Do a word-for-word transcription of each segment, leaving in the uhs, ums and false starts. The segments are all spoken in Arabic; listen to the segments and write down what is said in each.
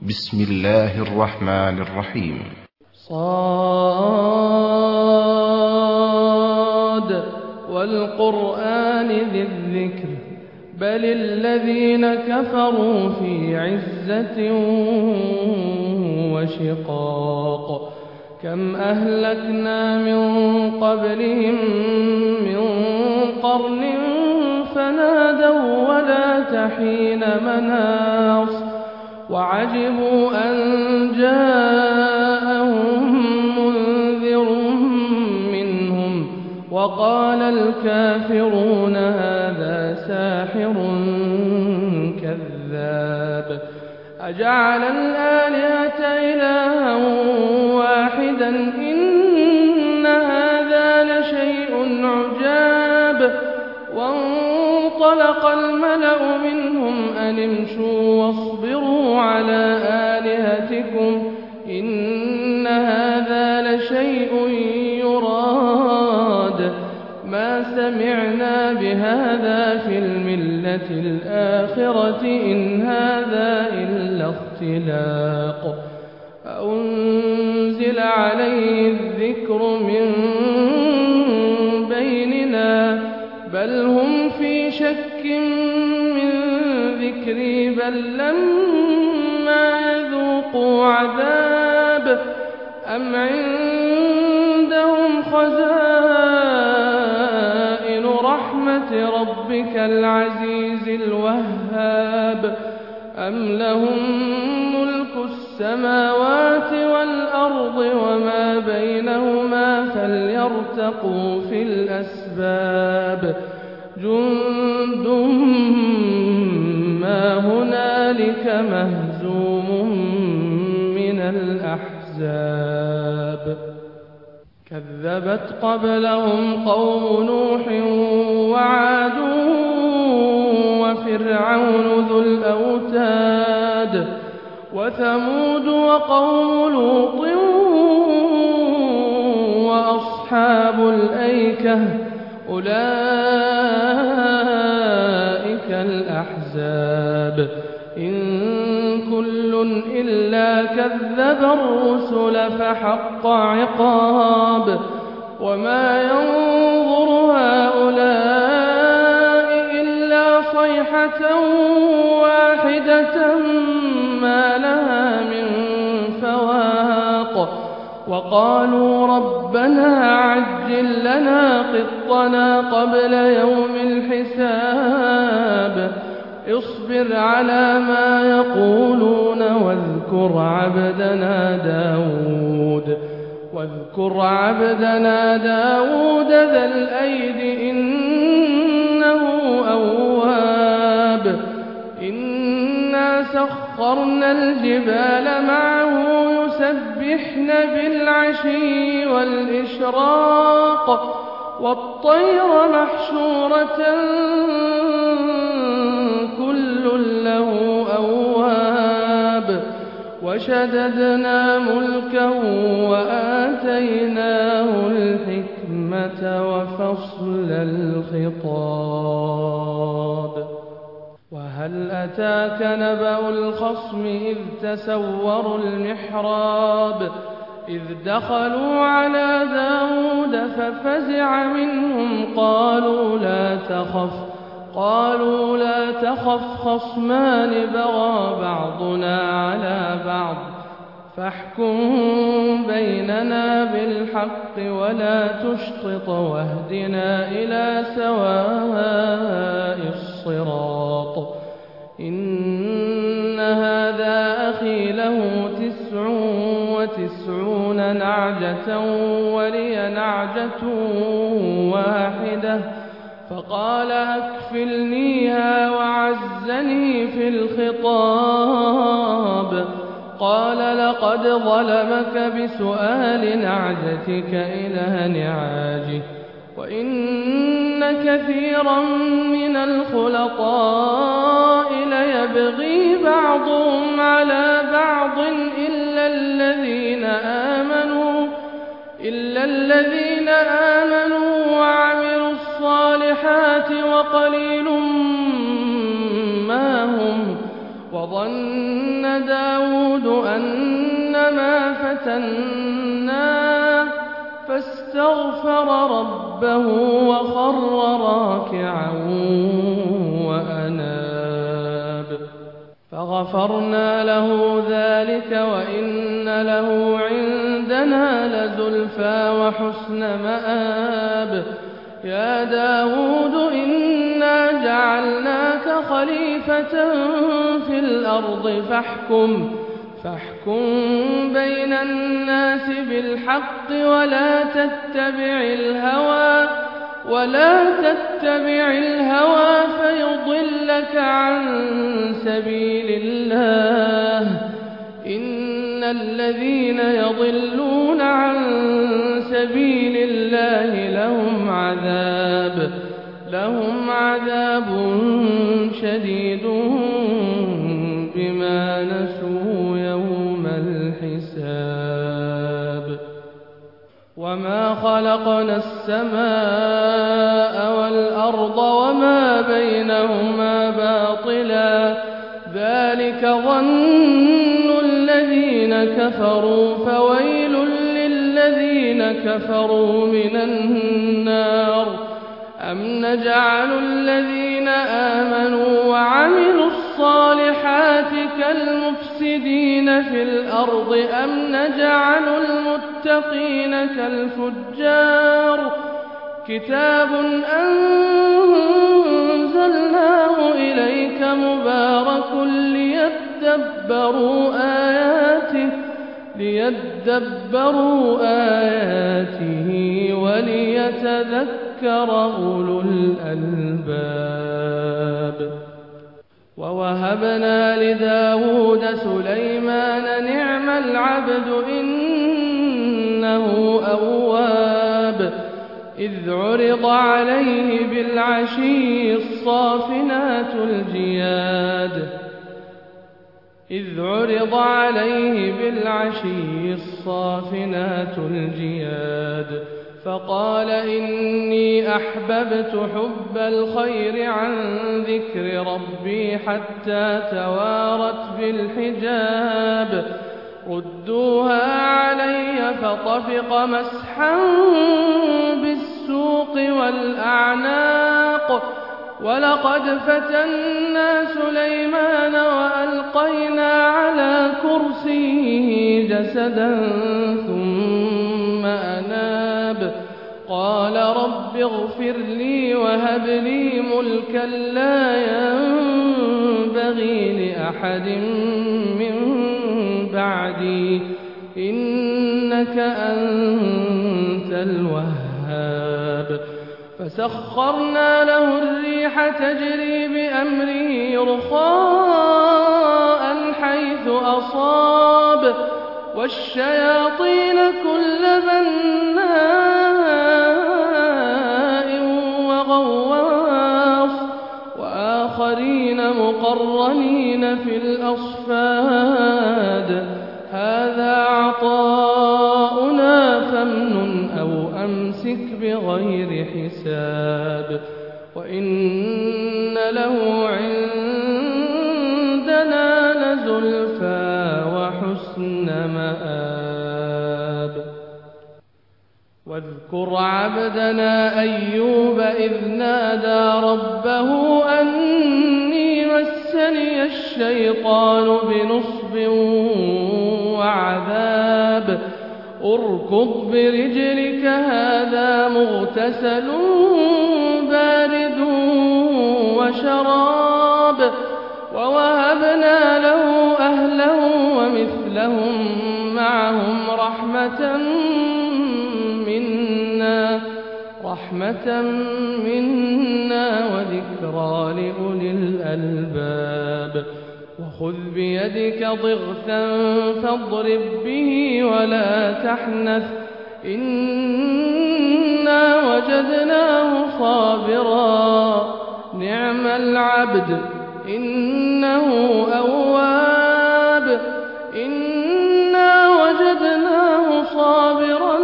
بسم الله الرحمن الرحيم. صاد والقرآن ذي الذكر بل الذين كفروا في عزة وشقاق كم أهلكنا من قبلهم من قرن فنادوا ولا تحين مناص وعجبوا أن جاءهم منذر منهم وقال الكافرون هذا ساحر كذاب أجعل الآلهة إلها واحدا إن هذا لشيء عجاب وانطلق الملأ منهم أن امشوا واصبروا على آلهتكم إن هذا لشيء يراد ما سمعنا بهذا في الملة الآخرة إن هذا إلا اختلاق أنزل عليه الذكر من بيننا بل هم في شك من ذكري بل لما يذوقوا عذاب أم عندهم خزائن رحمة ربك العزيز الوهاب أم لهم ملك السماوات والأرض وما بينهما فليرتقوا في الأسباب جند ما هنالك مهزوم من الأحزاب كذبت قبلهم قوم نوح وعاد وفرعون ذو الأوتاد وثمود وقوم لوط وأصحاب الأيكة أولئك الأحزاب إن كل إلا كذب الرسل فحق عقاب وما ينظر هؤلاء إلا صيحة واحدة ما لها من فواق وقالوا ربنا عجل لنا قطنا قبل يوم الحساب اصبر على ما يقولون واذكر عبدنا داود واذكر عبدنا داود ذا الأيد إنه أواب إنا سخرنا الجبال معه يسبحن بالعشي والإشراق والطير محشورة كل له أواب وشددنا ملكه وآتيناه الحكمة وفصل الخطاب وهل أتاك نبأ الخصم إذ تسوروا المحراب إذ دخلوا على داود ففزع منهم قالوا لا تخف قالوا لا تخف خصمان بغى بعضنا على بعض فاحكم بيننا بالحق ولا تشطط واهدنا إلى سواء الصراط إن هذا أخي له تسع وتسعون نعجة ولي نعجة واحدة فقال أكفلنيها وعزني في الخطاب قال لقد ظلمك بسؤال نعجتك إلى نعاجه وإن كثيرا من الخلطاء ليبغي بعضهم على بعض إلا الذين آمنوا إلا الذين آمنوا وعملوا الصالحات وقليل ما هم وظن داود أنما فتناه فاستغفر ربه وخر راكعا وأناب فغفرنا له ذلك وإن له عندنا لزلفى وحسن مآب يا داود إنا جعلناك خليفة في الأرض فاحكم فاحكم بين الناس بالحق ولا تتبع الهوى ولا تتبع الهوى فيضلك عن سبيل الله إن الذين يضلون عن سبيل الله لهم عذاب لهم عذاب شديد بما نسوا يوم الحساب وما خلقنا السماء والأرض وما بينهما باطلا ذلك ظن الذين كفروا فويل للذين كفروا من النار أم نجعل الذين آمنوا وعملوا الصالحات كالمفسدين في الأرض أم نجعل المتقين كالفجار كتاب أنزلناه إليك مبارك ليدبروا آياته ليدبروا آياته وليتذكر أولو الألباب ووهبنا لداود سليمان نعم العبد إنه أواب إذ عرض عليه بالعشي الصافنات الجياد إذ عرض عليه بالعشي الصافنات الجياد فقال إني أحببت حب الخير عن ذكر ربي حتى توارت بالحجاب ردوها علي فطفق مسحا بالسوق والأعناق ولقد فتنا سليمان وألقينا على كرسيه جسدا ثم أناب قال رب اغفر لي وهب لي ملكا لا ينبغي لأحد من بعدي إنك أنت الوهاب فسخرنا له الريح تجري بأمره رخاء حيث أصاب والشياطين كل بناء وغواص وآخرين مقرنين في الأصفاد هذا عطاؤنا فامنن أو أمسك بغير حساب وإن له عندنا لزلفى وحسن مآب واذكر عبدنا أيوب إذ نادى ربه أني مسني الشيطان بنصب وعذاب اركض برجلك هذا مغتسل بارد وشراب ووهبنا له أهله ومثلهم معهم رحمة منا رحمة منا وذكرى لأولي الألباب وخذ بيدك ضغثا فاضرب به ولا تحنث إنا وجدناه صابرا نعم العبد إنه أواب إنا وجدناه صابرا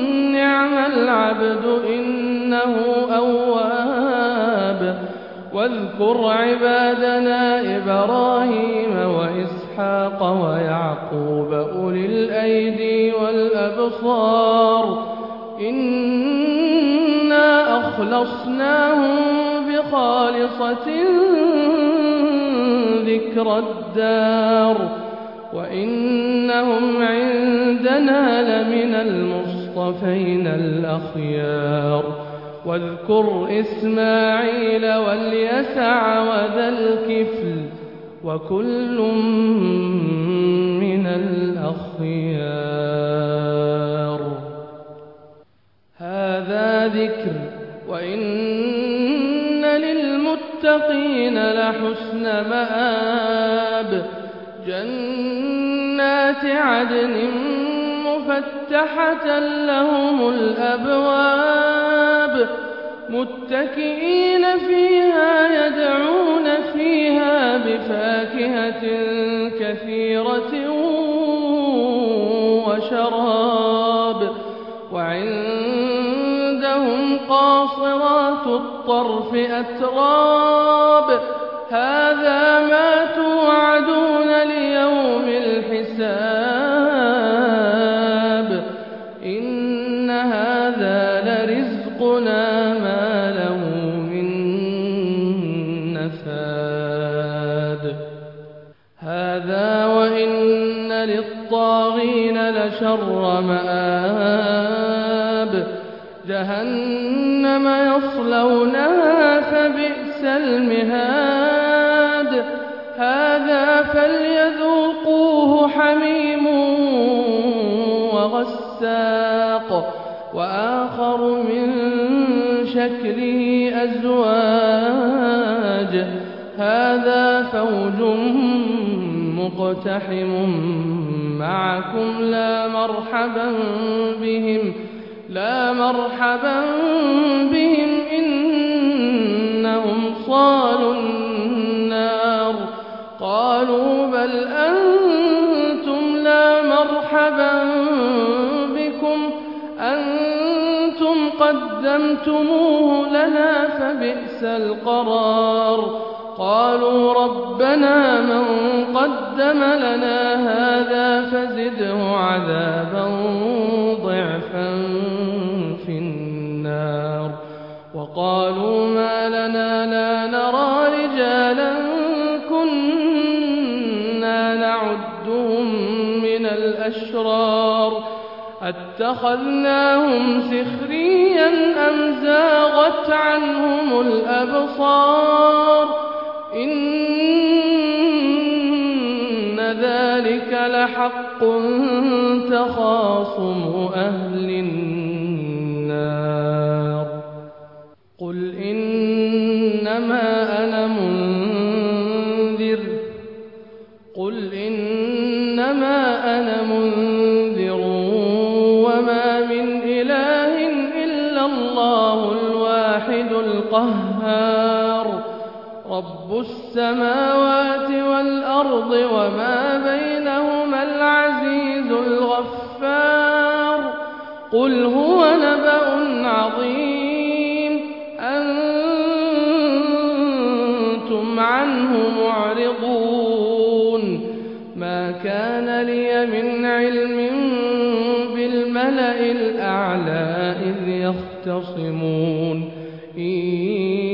نعم العبد إنه أواب واذكر عبادنا إبراهيم وإسحاق ويعقوب أولي الأيدي والأبصار إنا أخلصناهم بخالصة ذكر الدار وإنهم عندنا لمن المصطفين الأخيار واذكر إسماعيل واليسع وذا الكفل وكل من الأخيار هذا ذكر وإن للمتقين لحسن مآب جنات عدن مفتحة لهم الأبواب متكئين فيها يدعون فيها بفاكهة كثيرة وشراب وعندهم قاصرات الطرف أتراب هذا ما توعدون ليوم الحساب إن هذا لرزقنا ما له من نفاد هذا وإن للطاغين لشر مآب جهنم يصلونها فبئس المهاد هذا فليذوقوه حميم وغساق وآخر من شكله أزواج هذا فوج مقتحم معكم لا مرحبا بهم لا مرحبا بهم إنهم صالوا النار قالوا بل أنتم لا مرحبا بكم أنتم قدمتموه لنا فبئس القرار قالوا ربنا من قدم لنا هذا فزده عذابا ضعفا في النار وقالوا ما لنا لا نرى رجالا كنا نعدهم من الأشرار أتخذناهم سخريا أم زاغت عنهم الأبصار إن ذلك لحق تخاصم أهل النار قل إنما أنا منذر قل إنما أنا منذر وما من إله إلا الله الواحد القهار رب السماوات والأرض وما بينهما العزيز الغفار قل هو نبأ عظيم أنتم عنه معرضون ما كان لي من علم بالملأ الأعلى إذ يختصمون إن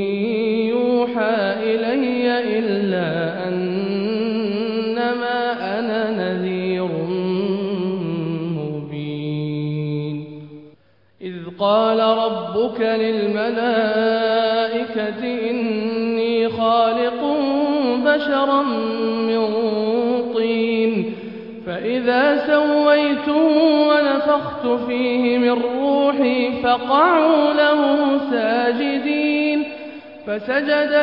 إلي إلا أنما أنا نذير مبين إذ قال ربك للملائكة إني خالق بشرا من طين فإذا سويته ونفخت فيه من روحي فقعوا له ساجدين فسجد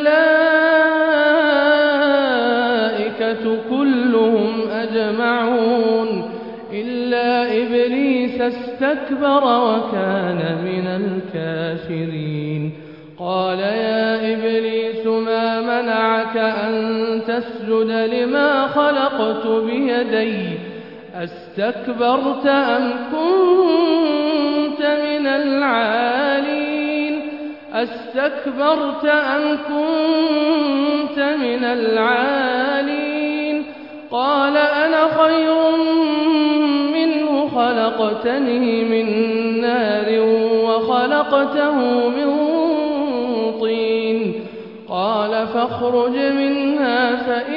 الملائكة كلهم أجمعون إلا إبليس استكبر وكان من الكافرين قال يا إبليس ما منعك أن تسجد لما خلقت بيدي أستكبرت أم كنت من العالين أستكبرت أم كنت من العالين قال أنا خير منه خلقتني من نار وخلقته من طين قال فاخرج منها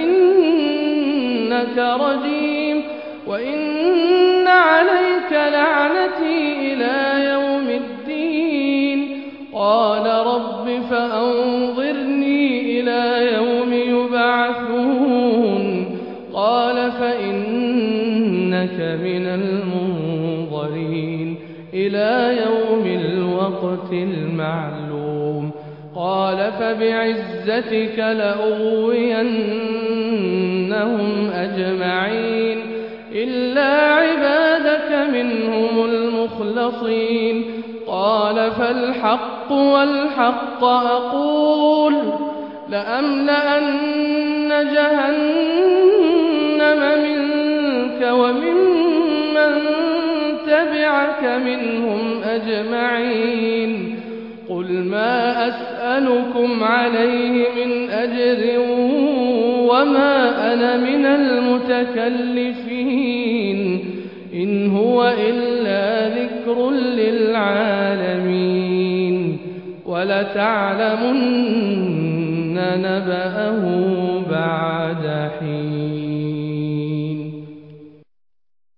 فإنك رجيم وإن عليك لعنتي إلى يوم الدين قال رب فأنظرني إلى يوم يبعثون قال فإنك من المنظرين إلى يوم الوقت المعلوم قال فبعزتك لأغوينهم أجمعين إلا عبادك منهم المخلصين قال فالحق والحق أقول لأملأن جهنم منك وممن تبعك منهم أجمعين قل ما أسألكم عليه من أجر وما أنا من المتكلفين إن هو إلا ذكر للعالمين ولتعلمن نبأه بعد حين.